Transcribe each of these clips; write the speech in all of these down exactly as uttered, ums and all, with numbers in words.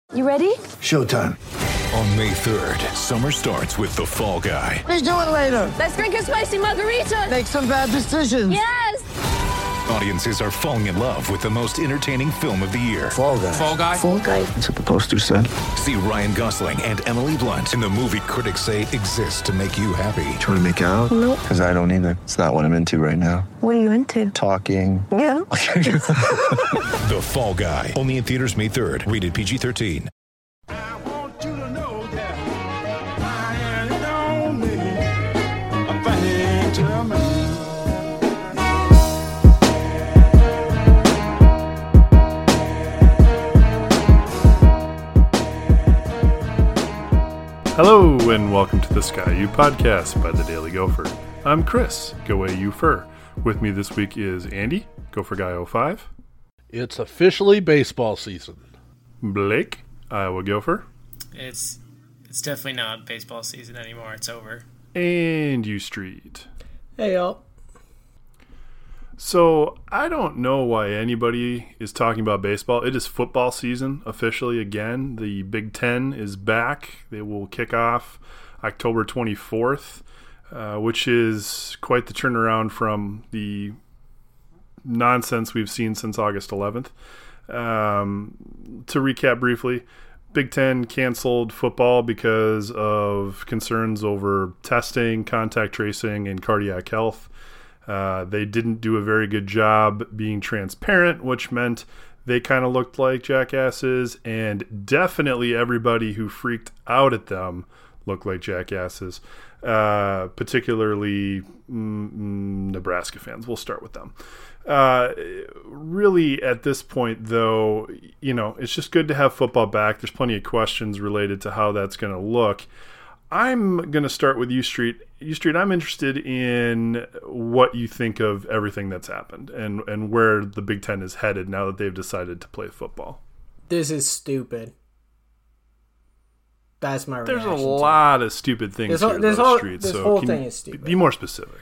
You ready? Showtime. On May third, summer starts with The Fall Guy. Let's do it later. Let's drink a spicy margarita. Make some bad decisions. Yes! Audiences are falling in love with the most entertaining film of the year. Fall Guy. Fall Guy? Fall Guy. That's what the poster said. See Ryan Gosling and Emily Blunt in the movie critics say exists to make you happy. Trying to make it out? Nope. Because I don't either. It's not what I'm into right now. What are you into? Talking. Yeah. The Fall Guy. Only in theaters May third. Rated P G thirteen. Hello and welcome to the Sky U podcast by the Daily Gopher. I'm Chris, Go A U Fur. With me this week is Andy, Gopher Guy oh five. It's officially baseball season. Blake, Iowa Gopher. It's it's definitely not baseball season anymore. It's over. And U Street. Hey, y'all. So, I don't know why anybody is talking about baseball. It is football season officially again. The Big Ten is back. They will kick off October twenty-fourth, uh, which is quite the turnaround from the nonsense we've seen since August eleventh. Um, to recap briefly, Big Ten canceled football because of concerns over testing, contact tracing, and cardiac health. Uh, they didn't do a very good job being transparent, which meant they kind of looked like jackasses, and definitely everybody who freaked out at them looked like jackasses, uh, particularly mm, Nebraska fans. We'll start with them. Uh, really, at this point, though, you know, it's just good to have football back. There's plenty of questions related to how that's going to look. I'm going to start with U Street. U Street, I'm interested in what you think of everything that's happened and, and where the Big Ten is headed now that they've decided to play football. This is stupid. That's my reaction. There's a lot of stupid things this here, whole, this though, whole, Street. This so whole can thing you is stupid. Be more specific.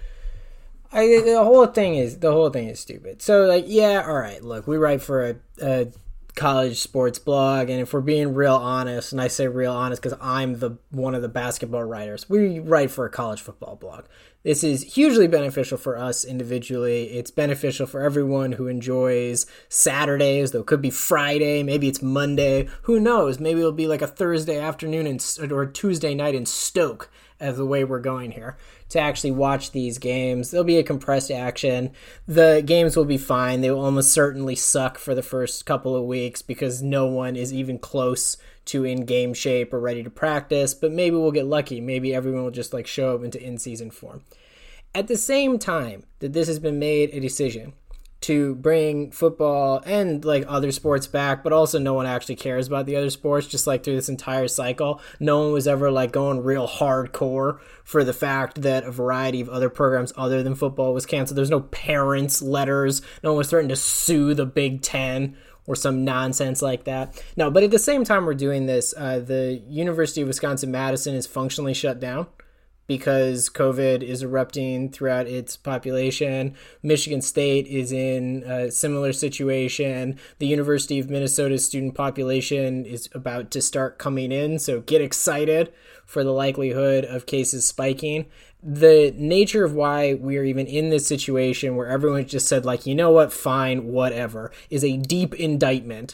I, the whole thing is the whole thing is stupid. So, like, yeah, all right. Look, we write for a, a college sports blog, and if we're being real honest, and I say real honest because I'm the one of the basketball writers, we write for a college football blog. This is hugely beneficial for us individually. It's beneficial for everyone who enjoys Saturdays, though it could be Friday, maybe it's Monday, who knows? Maybe it'll be like a Thursday afternoon in, or a Tuesday night in Stoke, as the way we're going here, to actually watch these games. There'll be a compressed action. The games will be fine. They will almost certainly suck for the first couple of weeks because no one is even close to in-game shape or ready to practice, but maybe we'll get lucky. Maybe everyone will just like show up into in-season form. At the same time that this has been made a decision to bring football and like other sports back, but also no one actually cares about the other sports, just like through this entire cycle. No one was ever like going real hardcore for the fact that a variety of other programs other than football was canceled. There's no parents' letters. No one was threatening to sue the Big Ten or some nonsense like that. No, but at the same time we're doing this, uh, the University of Wisconsin-Madison is functionally shut down because COVID is erupting throughout its population. Michigan State is in a similar situation. The University of Minnesota's student population is about to start coming in, so get excited for the likelihood of cases spiking. The nature of why we are even in this situation where everyone just said, like, you know what, fine, whatever, is a deep indictment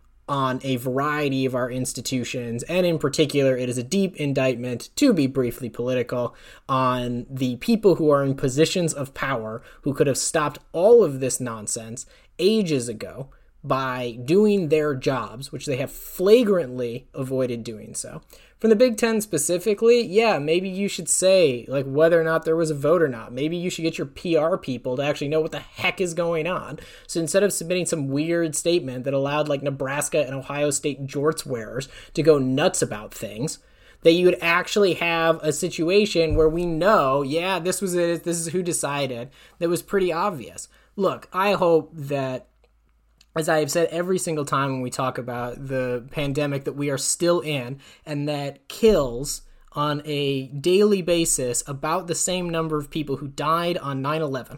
on a variety of our institutions, and in particular, it is a deep indictment, to be briefly political, on the people who are in positions of power who could have stopped all of this nonsense ages ago by doing their jobs, which they have flagrantly avoided doing so. From the Big Ten specifically, yeah, maybe you should say like whether or not there was a vote or not. Maybe you should get your P R people to actually know what the heck is going on. So instead of submitting some weird statement that allowed like Nebraska and Ohio State jorts wearers to go nuts about things, that you would actually have a situation where we know, yeah, this was it, this is who decided, that was pretty obvious. Look, I hope that, as I have said every single time when we talk about the pandemic that we are still in and that kills on a daily basis about the same number of people who died on nine eleven,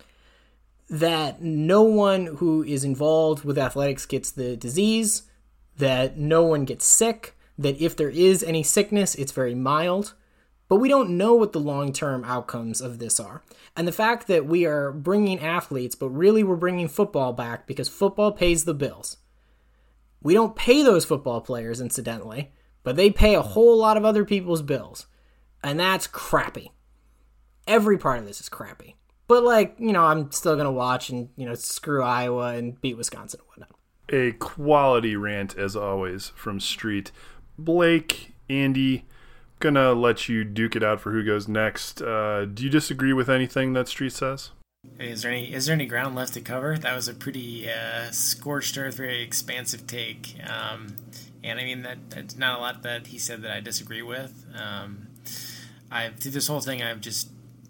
that no one who is involved with athletics gets the disease, that no one gets sick, that if there is any sickness, it's very mild. But we don't know what the long-term outcomes of this are. And the fact that we are bringing athletes, but really we're bringing football back because football pays the bills. We don't pay those football players, incidentally, but they pay a whole lot of other people's bills. And that's crappy. Every part of this is crappy. But, like, you know, I'm still going to watch and, you know, screw Iowa and beat Wisconsin and whatnot. A quality rant, as always, from Street. Blake, Andy, gonna let you duke it out for who goes next. Uh, do you disagree with anything that Street says? Is there any is there any ground left to cover? That was a pretty uh, scorched earth, very expansive take. Um, and, I mean, that that's not a lot that he said that I disagree with. Um, I through this whole thing, I've just...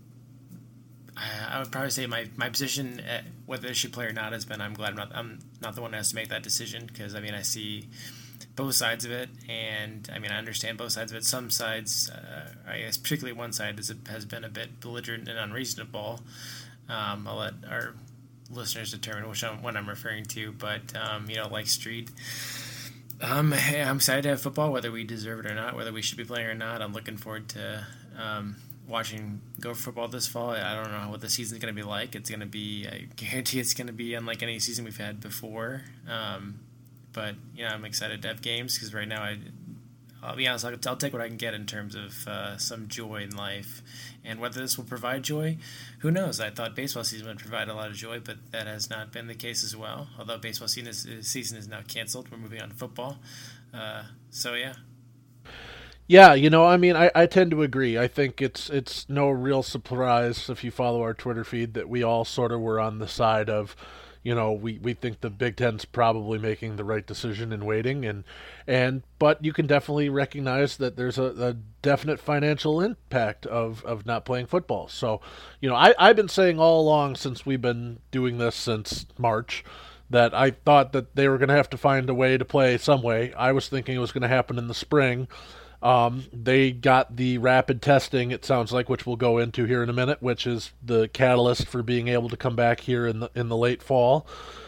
I would probably say my, my position, at whether they should play or not, has been I'm glad I'm not, I'm not the one that has to make that decision because, I mean, I see both sides of it, and, I mean, I understand both sides of it. Some sides, uh, I guess particularly one side is, has been a bit belligerent and unreasonable. Um, I'll let our listeners determine which I'm, one I'm referring to, but, um, you know, like Street, um, hey, I'm excited to have football, whether we deserve it or not, whether we should be playing or not. I'm looking forward to... Um, watching Gopher football this fall. I don't know what the season's going to be like. It's going to be, I guarantee it's going to be unlike any season we've had before. Um, but, you know, I'm excited to have games because right now, I, I'll be honest, I'll, I'll take what I can get in terms of uh, some joy in life. And whether this will provide joy, who knows? I thought baseball season would provide a lot of joy, but that has not been the case as well. Although baseball season is, season is now canceled. We're moving on to football. Uh, so, yeah. Yeah, you know, I mean, I, I tend to agree. I think it's it's no real surprise if you follow our Twitter feed that we all sort of were on the side of, you know, we, we think the Big Ten's probably making the right decision in waiting, and and but you can definitely recognize that there's a, a definite financial impact of, of not playing football. So, you know, I, I've been saying all along since we've been doing this since March that I thought that they were going to have to find a way to play some way. I was thinking it was going to happen in the spring. Um, they got the rapid testing, it sounds like, which we'll go into here in a minute, which is the catalyst for being able to come back here in the in the late fall.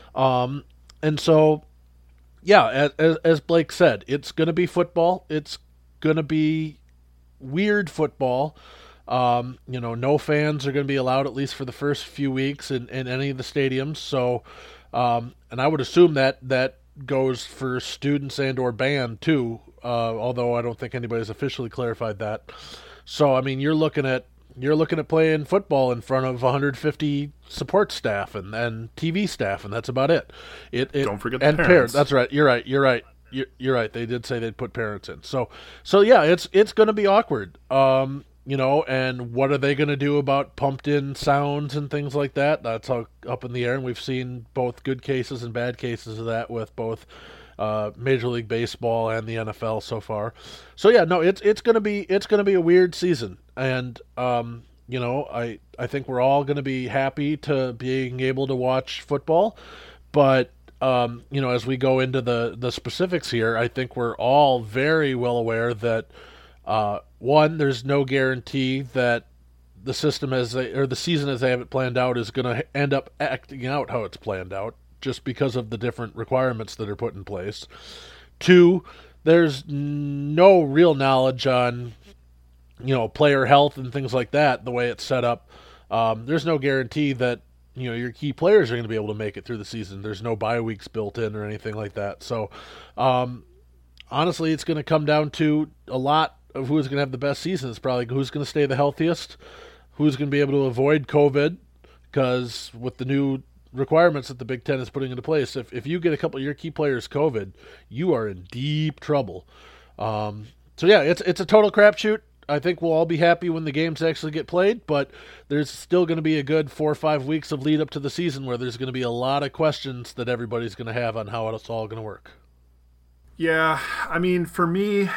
Um, and so, yeah, as, as Blake said, it's going to be football. It's going to be weird football. Um, you know, no fans are going to be allowed, at least for the first few weeks, in, in any of the stadiums. So, um, and I would assume that that goes for students and or band too. Uh, although I don't think anybody's officially clarified that. So, I mean, you're looking at you're looking at playing football in front of one hundred fifty support staff and, and T V staff, and that's about it. It, it don't forget the and parents. parents. That's right. You're right. You're right. You're, you're right. They did say they'd put parents in. So, so yeah, it's it's going to be awkward. Um, you know, and what are they going to do about pumped-in sounds and things like that? That's all up in the air, and we've seen both good cases and bad cases of that with both. Uh, Major League Baseball and the N F L so far. So yeah, no, it's it's gonna be it's gonna be a weird season, and um, you know, I I think we're all gonna be happy to being able to watch football, but um, you know, as we go into the the specifics here, I think we're all very well aware that uh, one, there's no guarantee that the system as they or the season as they have it planned out is gonna end up acting out how it's planned out, just because of the different requirements that are put in place. Two, there's no real knowledge on, you know, player health and things like that, the way it's set up. Um, there's no guarantee that, you know, your key players are going to be able to make it through the season. There's no bye weeks built in or anything like that. So, um, honestly, it's going to come down to a lot of who's going to have the best season. It's probably who's going to stay the healthiest, who's going to be able to avoid COVID, because with the new requirements that the Big Ten is putting into place, if if you get a couple of your key players COVID, you are in deep trouble. Um, so yeah, it's it's a total crapshoot. I think we'll all be happy when the games actually get played, but there's still going to be a good four or five weeks of lead up to the season where there's going to be a lot of questions that everybody's going to have on how it's all going to work. Yeah, I mean, for me,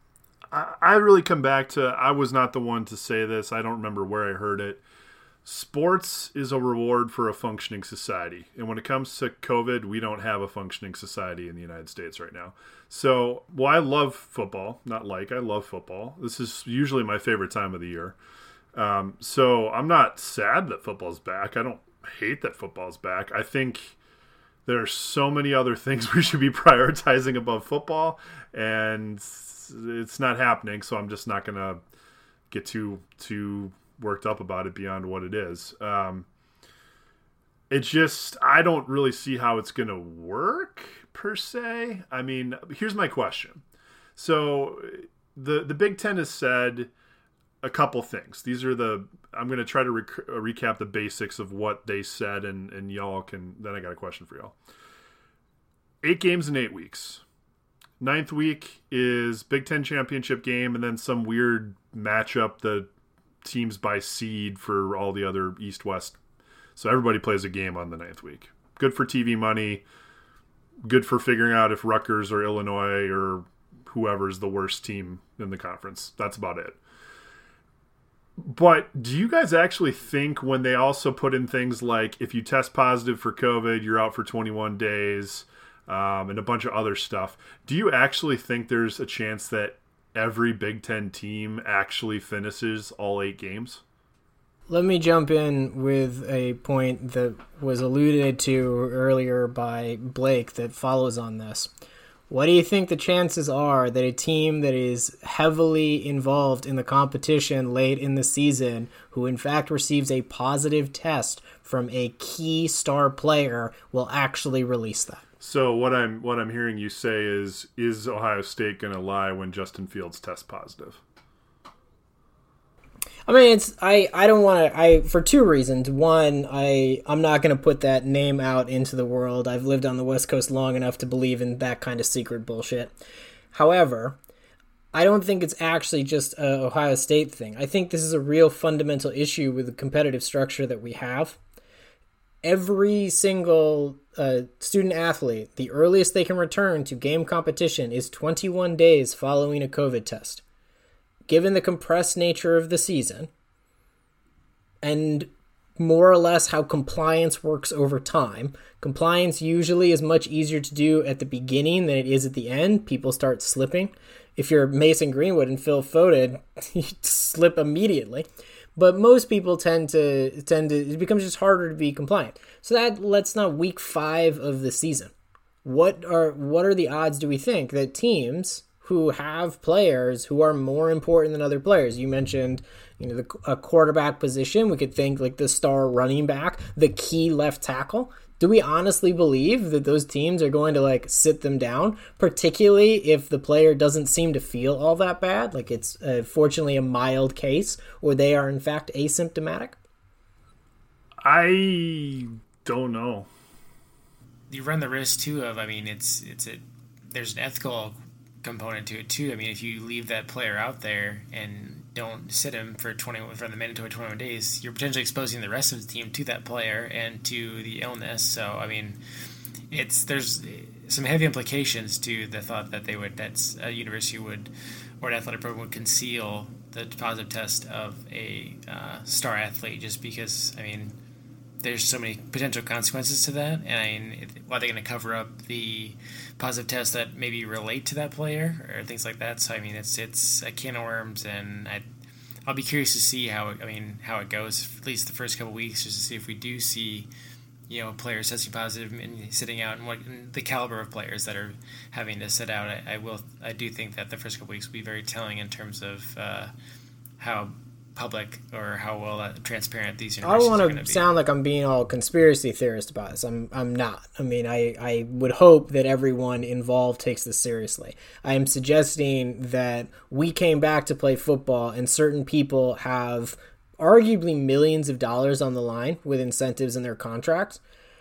I, I really come back to, I was not the one to say this. I don't remember where I heard it. Sports is a reward for a functioning society. And when it comes to COVID, we don't have a functioning society in the United States right now. So, well, I love football. Not like, I love football. This is usually my favorite time of the year. Um, so I'm not sad that football's back. I don't hate that football's back. I think there are so many other things we should be prioritizing above football, and it's not happening. So I'm just not going to get too too worked up about it beyond what it is. Um, it's just I don't really see how it's going to work per se. I mean, here's my question. So the the Big Ten has said a couple things. These are the I'm going to try to rec- recap the basics of what they said, and, and y'all can. Then I got a question for y'all. Eight games in eight weeks. Ninth week is Big Ten championship game, and then some weird matchup the teams by seed for all the other East-West. So everybody plays a game on the ninth week. Good for T V money. Good for figuring out if Rutgers or Illinois or whoever's the worst team in the conference. That's about it. But do you guys actually think when they also put in things like if you test positive for COVID, you're out for twenty-one days, um, and a bunch of other stuff, do you actually think there's a chance that every Big Ten team actually finishes all eight games? Let me jump in with a point that was alluded to earlier by Blake that follows on this. What do you think the chances are that a team that is heavily involved in the competition late in the season, who in fact receives a positive test from a key star player, will actually release that? So what I'm what I'm hearing you say is, is Ohio State going to lie when Justin Fields tests positive? I mean, it's I, I don't want to I for two reasons. One, I I'm not going to put that name out into the world. I've lived on the West Coast long enough to believe in that kind of secret bullshit. However, I don't think it's actually just a Ohio State thing. I think this is a real fundamental issue with the competitive structure that we have. Every single uh, student athlete, the earliest they can return to game competition is twenty-one days following a COVID test. Given the compressed nature of the season and more or less how compliance works over time, compliance usually is much easier to do at the beginning than it is at the end. People start slipping. If you're Mason Greenwood and Phil Foden, you slip immediately. But most people tend to tend to it becomes just harder to be compliant. So that lets now week five of the season. What are what are the odds, do we think, that teams who have players who are more important than other players? You mentioned, you know, the a quarterback position. We could think like the star running back, the key left tackle. Do we honestly believe that those teams are going to like sit them down, particularly if the player doesn't seem to feel all that bad? Like it's uh, fortunately a mild case, or they are in fact asymptomatic? I don't know. You run the risk too of, I mean, it's it's a there's an ethical component to it too. I mean, if you leave that player out there and don't sit him for twenty for the mandatory twenty-one days, you're potentially exposing the rest of the team to that player and to the illness. So, I mean, it's there's some heavy implications to the thought that they would that's a university would or an athletic program would conceal the positive test of a uh, star athlete just because, I mean, there's so many potential consequences to that, and I mean, are they going to cover up the positive tests that maybe relate to that player or things like that? So I mean, it's it's a can of worms, and I I'll be curious to see how it, I mean how it goes at least the first couple of weeks, just to see if we do see, you know, players testing positive and sitting out, and what and the caliber of players that are having to sit out. I, I will I do think that the first couple of weeks will be very telling in terms of uh, how public or how well uh, transparent these universities I are don't going want to to be. sound like I'm being all conspiracy theorist about this. I'm I'm not. I mean, I, I would hope that everyone involved takes this seriously. I am suggesting that we came back to play football and certain people have arguably millions of dollars on the line with incentives in their contracts.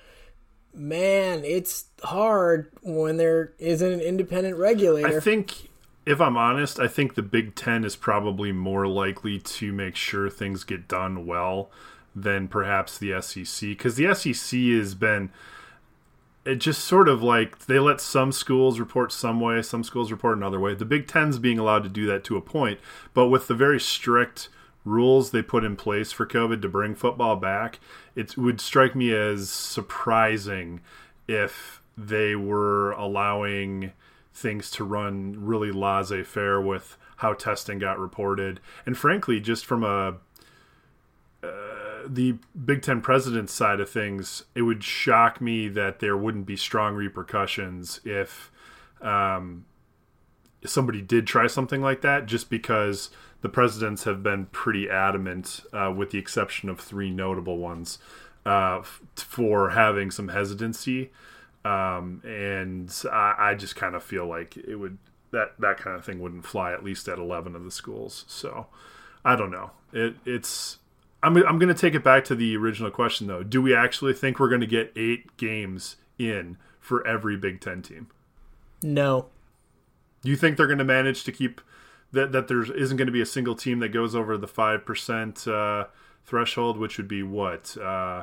Man, it's hard when there isn't an independent regulator. I think, if I'm honest, I think the Big Ten is probably more likely to make sure things get done well than perhaps the S E C. Because the S E C has been, it just sort of like, they let some schools report some way, some schools report another way. The Big Ten's being allowed to do that to a point, but with the very strict rules they put in place for COVID to bring football back, it would strike me as surprising if they were allowing things to run really laissez-faire with how testing got reported. And frankly, just from a uh, the Big Ten president's side of things, it would shock me that there wouldn't be strong repercussions if um, somebody did try something like that, just because the presidents have been pretty adamant, uh, with the exception of three notable ones, uh, f- for having some hesitancy. Um, and I, I just kind of feel like it would that, that kind of thing wouldn't fly, at least at eleven of the schools. So I don't know. It, it's I'm I'm going to take it back to the original question though. Do we actually think we're going to get eight games in for every Big Ten team? No. Do you think they're going to manage to keep that? That there isn't going to be a single team that goes over the five percent uh, threshold, which would be what? Uh,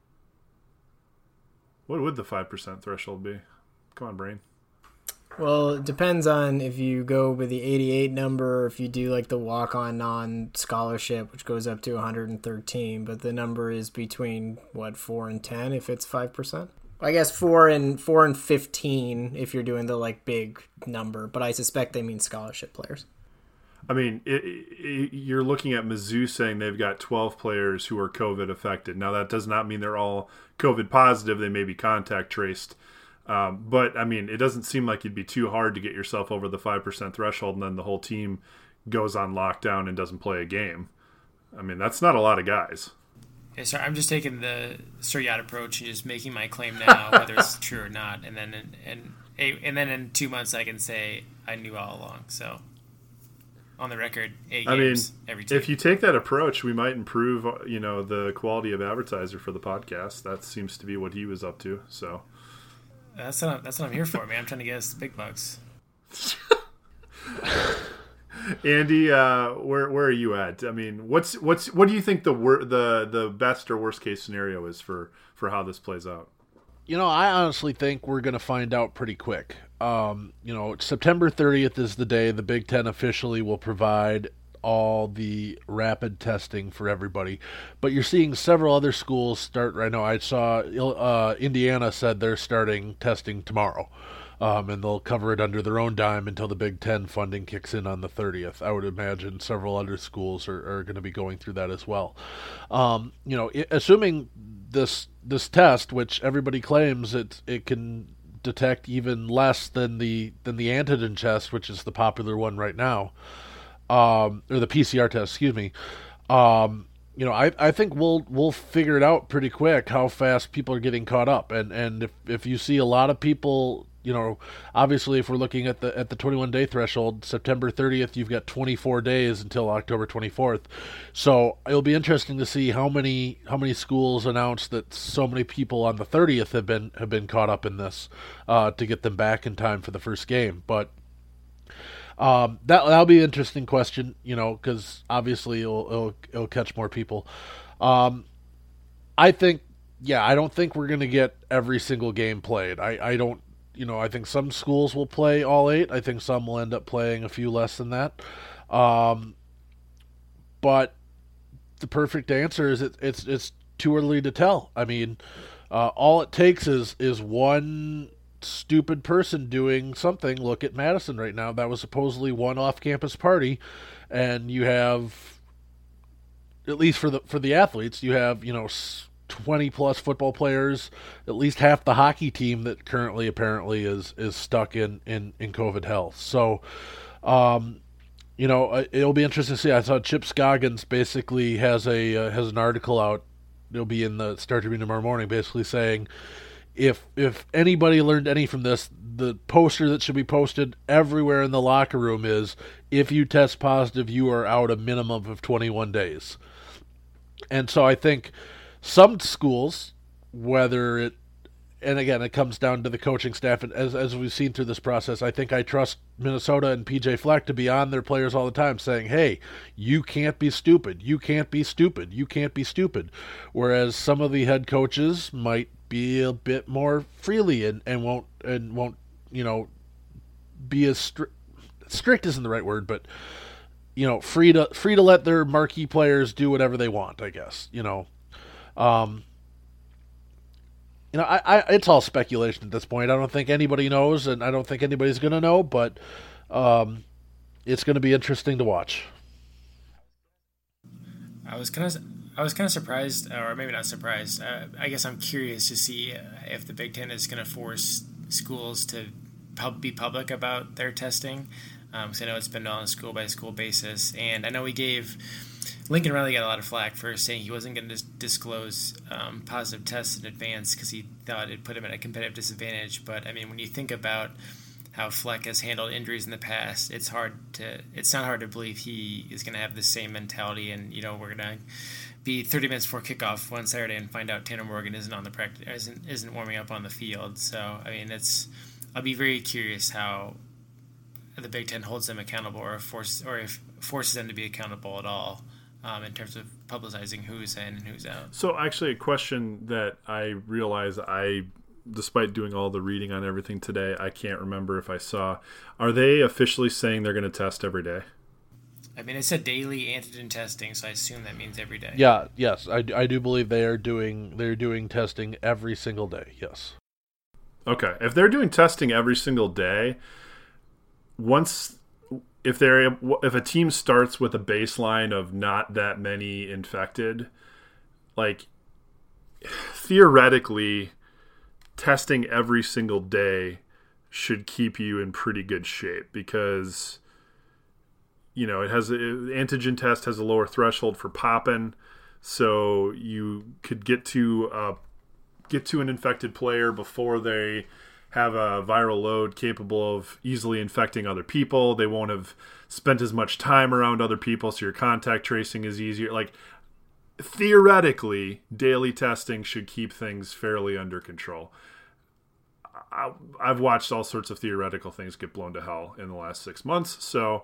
what would the five percent threshold be? Come on, brain. Well, it depends on if you go with the eighty-eight number, or if you do like the walk-on non-scholarship, which goes up to one hundred thirteen, but the number is between, what, four and ten if it's five percent? I guess four and four and fifteen if you're doing the like big number, but I suspect they mean scholarship players. I mean, it, it, you're looking at Mizzou saying they've got twelve players who are COVID affected. Now, that does not mean they're all COVID positive. They may be contact traced. Um, but, I mean, it doesn't seem like it'd be too hard to get yourself over the five percent threshold, and then the whole team goes on lockdown and doesn't play a game. I mean, that's not a lot of guys. Yeah, sorry, I'm just taking the Sir Yacht approach and just making my claim now, whether it's true or not, and then in, in, and then in two months I can say I knew all along. So, on the record, eight I games mean, every two. If you take that approach, we might improve, you know, the quality of advertiser for the podcast. That seems to be what he was up to. So that's what I'm, that's what I'm here for, man. I'm trying to get us the big bucks. Andy, uh, where where are you at? I mean, what's what's what do you think the wor- the the best or worst case scenario is for, for how this plays out? You know, I honestly think we're going to find out pretty quick. Um, you know, September thirtieth is the day the Big Ten officially will provide all the rapid testing for everybody. But you're seeing several other schools start right now. I saw uh, Indiana said they're starting testing tomorrow. Um, and they'll cover it under their own dime until the Big Ten funding kicks in on the thirtieth. I would imagine several other schools are, are going to be going through that as well. Um, you know, it, assuming this this test, which everybody claims it it can detect even less than the than the antigen test, which is the popular one right now, um, or the P C R test, excuse me. Um, you know, I, I think we'll we'll figure it out pretty quick how fast people are getting caught up, and and if if you see a lot of people. You know, obviously, if we're looking at the at the twenty-one day threshold, September thirtieth, you've got twenty-four days until October twenty-fourth. So it'll be interesting to see how many how many schools announce that so many people on the thirtieth have been have been caught up in this uh, to get them back in time for the first game. But um, that that'll be an interesting question, you know, because obviously it'll, it'll it'll catch more people. Um, I think, yeah, I don't think we're going to get every single game played. I I don't. You know, I think some schools will play all eight. I think some will end up playing a few less than that. Um, but the perfect answer is it, it's it's too early to tell. I mean, uh, all it takes is is one stupid person doing something. Look at Madison right now. That was supposedly one off-campus party, and you have, at least for the for the athletes, you have you know. twenty plus football players, at least half the hockey team that currently apparently is is stuck in in, in COVID hell. So, um, you know, it'll be interesting to see. I saw Chip Scoggins basically has a uh, has an article out. It'll be in the Star Tribune tomorrow morning, basically saying if if anybody learned any from this, the poster that should be posted everywhere in the locker room is if you test positive, you are out a minimum of twenty-one days. And so I think. Some schools, whether it, and again, it comes down to the coaching staff, and as as we've seen through this process, I think I trust Minnesota and P J Fleck to be on their players all the time saying, hey, you can't be stupid, you can't be stupid, you can't be stupid. Whereas some of the head coaches might be a bit more freely and, and won't, and won't, you know, be as strict, strict isn't the right word, but, you know, free to, free to let their marquee players do whatever they want, I guess, you know. Um, you know, I, I, it's all speculation at this point. I don't think anybody knows, and I don't think anybody's going to know, but um, it's going to be interesting to watch. I was gonna, I I was kind of surprised, or maybe not surprised. Uh, I guess I'm curious to see if the Big Ten is going to force schools to pub- be public about their testing. Because um, I know it's been on a school by school basis, and I know we gave Lincoln Riley got a lot of flack for saying he wasn't going to dis- disclose um, positive tests in advance because he thought it put him at a competitive disadvantage. But I mean, when you think about how Fleck has handled injuries in the past, it's hard to it's not hard to believe he is going to have the same mentality. And you know, we're going to be thirty minutes before kickoff one Saturday and find out Tanner Morgan isn't on the practice isn't isn't warming up on the field. So I mean, it's I'll be very curious how the Big Ten holds them accountable, or force or if forces them to be accountable at all. Um, in terms of publicizing who's in and who's out. So actually a question that I realize I, despite doing all the reading on everything today, I can't remember if I saw. Are they officially saying they're going to test every day? I mean, it said daily antigen testing, so I assume that means every day. Yeah, yes, I, I do believe they are doing they're doing testing every single day, yes. Okay, if they're doing testing every single day, once... If they're if a team starts with a baseline of not that many infected, like theoretically, testing every single day should keep you in pretty good shape because you know it has a, antigen test has a lower threshold for popping, so you could get to uh, get to an infected player before they have a viral load capable of easily infecting other people. They won't have spent as much time around other people, so your contact tracing is easier. Like, theoretically, daily testing should keep things fairly under control. I, I've watched all sorts of theoretical things get blown to hell in the last six months, so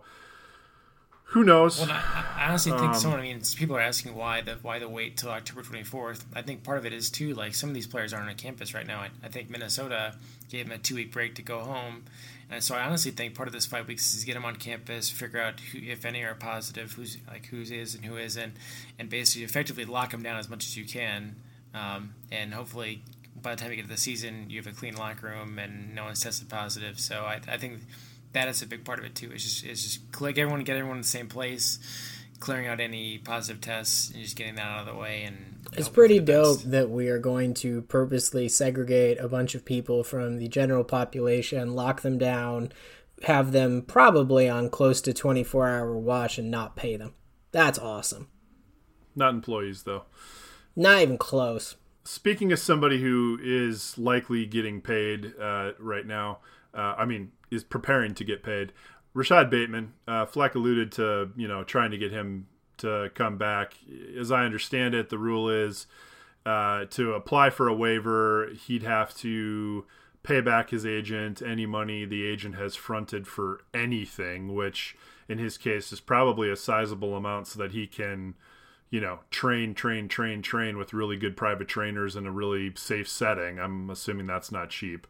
who knows? Well, I, I honestly think um, someone. I mean, people are asking why the why the wait till October twenty-fourth. I think part of it is too like some of these players aren't on campus right now. I, I think Minnesota gave them a two week break to go home, and so I honestly think part of this five weeks is get them on campus, figure out who, if any, are positive, who's like who is and who isn't, and basically effectively lock them down as much as you can, um, and hopefully by the time you get to the season, you have a clean locker room and no one's tested positive. So I, I think. That is a big part of it too. It's just it's just click everyone, get everyone in the same place, clearing out any positive tests, and just getting that out of the way. And it's pretty dope that we are going to purposely segregate a bunch of people from the general population, lock them down, have them probably on close to twenty-four hour watch, and not pay them. That's awesome. Not employees though. Not even close. Speaking of somebody who is likely getting paid uh, right now, uh, I mean. is preparing to get paid. Rashad Bateman, uh, Fleck alluded to, you know, trying to get him to come back. As I understand it, the rule is uh, to apply for a waiver, he'd have to pay back his agent any money the agent has fronted for anything, which in his case is probably a sizable amount so that he can, you know, train, train, train, train with really good private trainers in a really safe setting. I'm assuming that's not cheap.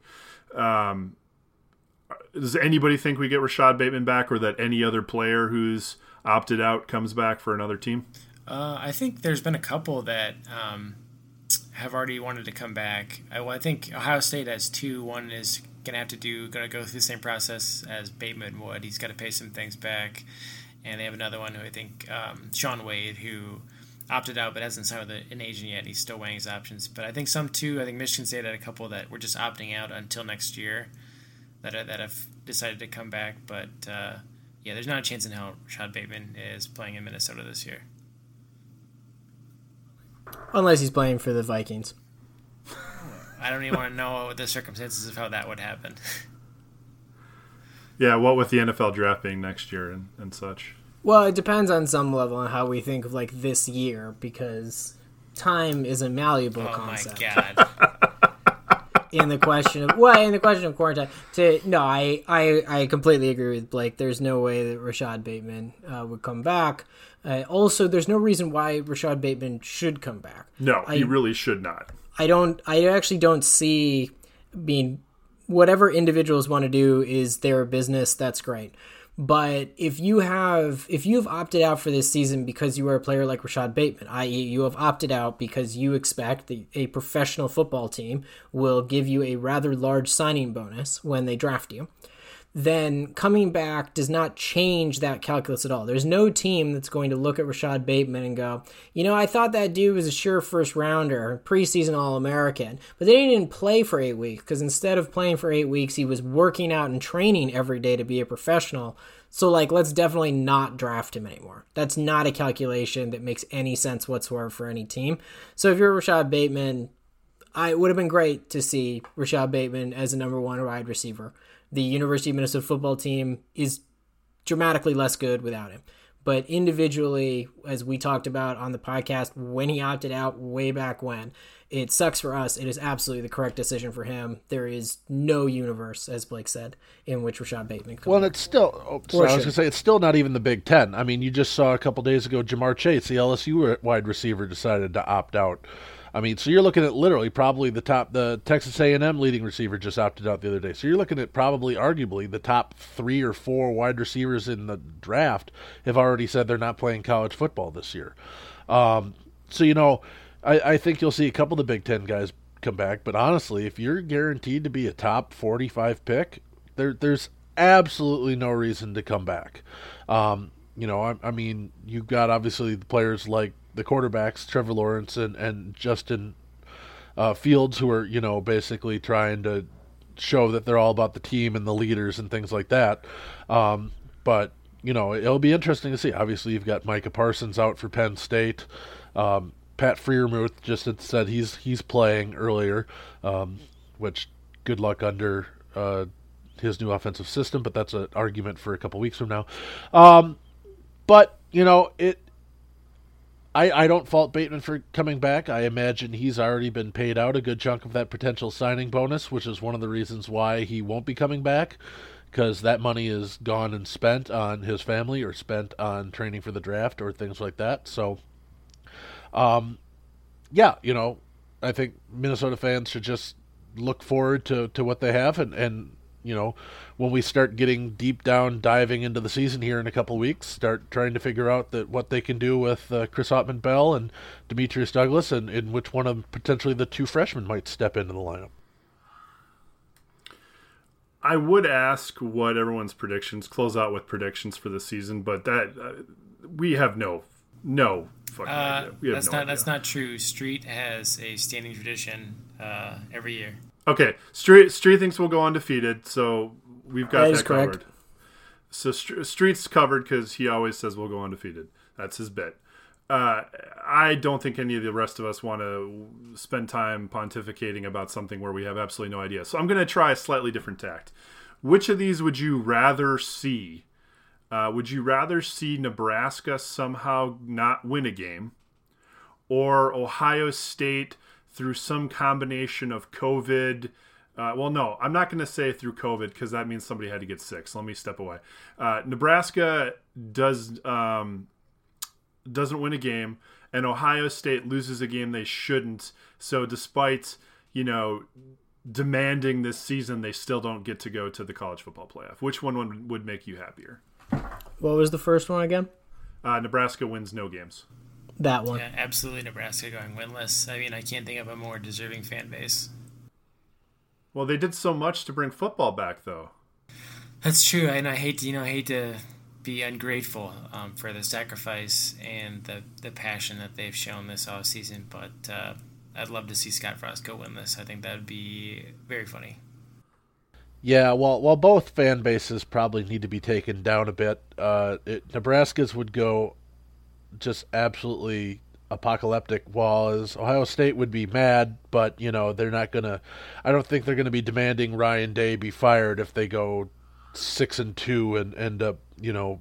Um, Does anybody think we get Rashad Bateman back, or that any other player who's opted out comes back for another team? Uh, I think there's been a couple that um, have already wanted to come back. I, well, I think Ohio State has two. One is going to have to do, going to go through the same process as Bateman would. He's got to pay some things back. And they have another one who I think, um, Sean Wade, who opted out but hasn't signed with an agent yet. He's still weighing his options. But I think some too, I think Michigan State had a couple that were just opting out until next year. That, that have decided to come back, but uh, yeah, there's not a chance in hell Rashad Bateman is playing in Minnesota this year. Unless he's playing for the Vikings. I don't even want to know the circumstances of how that would happen. Yeah, what with the N F L draft being next year and, and such. Well, it depends on some level on how we think of like this year, because time is a malleable oh concept. Oh my god. In the question of well, in the question of quarantine, to no, I, I, I completely agree with Blake. There's no way that Rashad Bateman uh, would come back. Uh, also, there's no reason why Rashad Bateman should come back. No, I, he really should not. I don't. I actually don't see. Being whatever individuals want to do is their business. That's great. But if you have, if you've opted out for this season because you are a player like Rashad Bateman, that is you have opted out because you expect that a professional football team will give you a rather large signing bonus when they draft you, then coming back does not change that calculus at all. There's no team that's going to look at Rashad Bateman and go, you know, I thought that dude was a sure first rounder, preseason All-American, but they didn't play for eight weeks because instead of playing for eight weeks, he was working out and training every day to be a professional. So, like, let's definitely not draft him anymore. That's not a calculation that makes any sense whatsoever for any team. So if you're Rashad Bateman, I, it would have been great to see Rashad Bateman as a number one wide receiver. The University of Minnesota football team is dramatically less good without him. But individually, as we talked about on the podcast, when he opted out way back when, it sucks for us. It is absolutely the correct decision for him. There is no universe, as Blake said, in which Rashad Bateman could. Well, and it's still, oh, so I was going to say, it's still not even the Big Ten. I mean, you just saw a couple days ago, Jamar Chase, the L S U wide receiver, decided to opt out. I mean, so you're looking at literally probably the top, the Texas A and M leading receiver just opted out the other day. So you're looking at probably, arguably, the top three or four wide receivers in the draft have already said they're not playing college football this year. Um, so, you know, I, I think you'll see a couple of the Big Ten guys come back. But honestly, if you're guaranteed to be a top forty-five pick, there, there's absolutely no reason to come back. Um, you know, I, I mean, you've got obviously the players like the quarterbacks, Trevor Lawrence and, and Justin uh, Fields, who are, you know, basically trying to show that they're all about the team and the leaders and things like that. Um, but, you know, it'll be interesting to see. Obviously, you've got Micah Parsons out for Penn State. Um, Pat Freiermuth just had said he's he's playing earlier, um, which good luck under uh, his new offensive system, but that's an argument for a couple weeks from now. Um, but, you know, it I, I don't fault Bateman for coming back. I imagine he's already been paid out a good chunk of that potential signing bonus, which is one of the reasons why he won't be coming back, because that money is gone and spent on his family or spent on training for the draft or things like that. So, um, yeah, you know, I think Minnesota fans should just look forward to, to what they have and, and you know, when we start getting deep down, diving into the season here in a couple weeks, start trying to figure out that what they can do with uh, Chris Ottman-Bell and Demetrius Douglas, and in which one of potentially the two freshmen might step into the lineup. I would ask what everyone's predictions, close out with predictions for the season, but that uh, we have no no fucking uh, idea. We have that's no not idea. That's not true. Street has a standing tradition uh, every year. Okay, Street Street thinks we'll go undefeated, so we've got That that, is covered. correct. So St- Street's covered because he always says we'll go undefeated. That's his bit. Uh, I don't think any of the rest of us want to spend time pontificating about something where we have absolutely no idea. So I'm going to try a slightly different tact. Which of these would you rather see? Uh, would you rather see Nebraska somehow not win a game, or Ohio State through some combination of COVID? Uh, well, no, I'm not going to say through COVID because that means somebody had to get sick. So let me step away. Uh, Nebraska does um, doesn't win a game, and Ohio State loses a game they shouldn't. So despite, you know, demanding this season, they still don't get to go to the college football playoff. Which one would, would make you happier? What was the first one again? Uh, Nebraska wins no games. That one. Yeah, absolutely Nebraska going winless. I mean, I can't think of a more deserving fan base. Well, they did so much to bring football back, though. That's true, and I hate to, you know, I hate to be ungrateful um, for the sacrifice and the, the passion that they've shown this offseason, but uh, I'd love to see Scott Frost go winless. I think that would be very funny. Yeah, well, while both fan bases probably need to be taken down a bit, uh, it, Nebraska's would go just absolutely apocalyptic, while Ohio State would be mad, but, you know, they're not going to – I don't think they're going to be demanding Ryan Day be fired if they go six and two and end up, you know,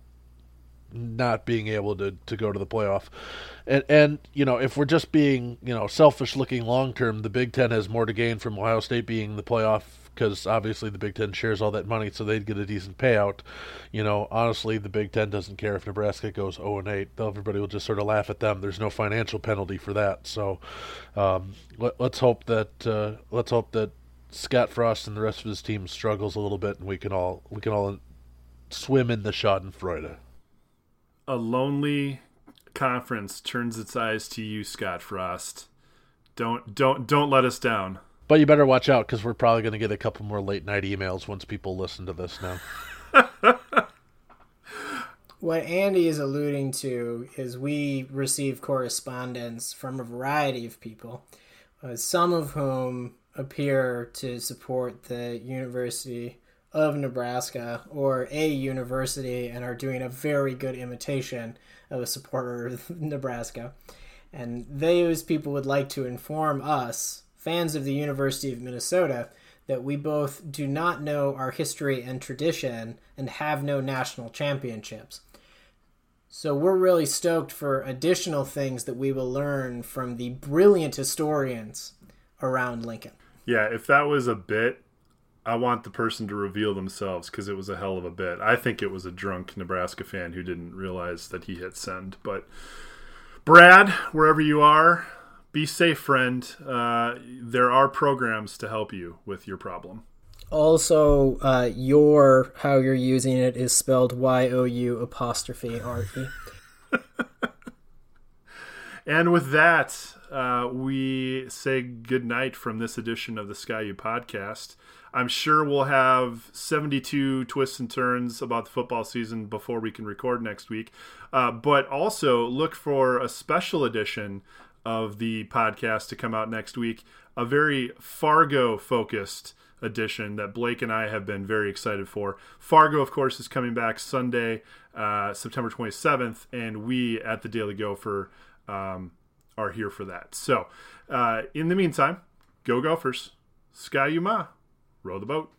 not being able to, to go to the playoff. And, and, you know, if we're just being, you know, selfish looking long-term, the Big Ten has more to gain from Ohio State being in the playoff because obviously the Big Ten shares all that money, so they'd get a decent payout. You know, honestly, the Big Ten doesn't care if Nebraska goes oh and eight. Everybody will just sort of laugh at them. There's no financial penalty for that. So um, let, let's hope that uh, let's hope that Scott Frost and the rest of his team struggles a little bit, and we can all we can all swim in the Schadenfreude. A lonely conference turns its eyes to you, Scott Frost. Don't don't don't let us down. But you better watch out because we're probably going to get a couple more late night emails once people listen to this now. What Andy is alluding to is we receive correspondence from a variety of people, uh, some of whom appear to support the University of Nebraska or a university and are doing a very good imitation of a supporter of Nebraska. And those people would like to inform us, fans of the University of Minnesota, that we both do not know our history and tradition and have no national championships. So we're really stoked for additional things that we will learn from the brilliant historians around Lincoln. Yeah, if that was a bit, I want the person to reveal themselves because it was a hell of a bit. I think it was a drunk Nebraska fan who didn't realize that he hit send. But Brad, wherever you are, be safe, friend. Uh, there are programs to help you with your problem. Also, uh, your, how you're using it is spelled Y O U apostrophe R E. And with that, uh, we say goodnight from this edition of the Sky U podcast. I'm sure we'll have seventy-two twists and turns about the football season before we can record next week. Uh, but also look for a special edition of the podcast to come out next week, a very Fargo-focused edition that Blake and I have been very excited for. Fargo, of course, is coming back Sunday, uh, September twenty-seventh, and we at the Daily Gopher um, are here for that. So, uh, in the meantime, go Gophers. Sky U Ma. Row the boat.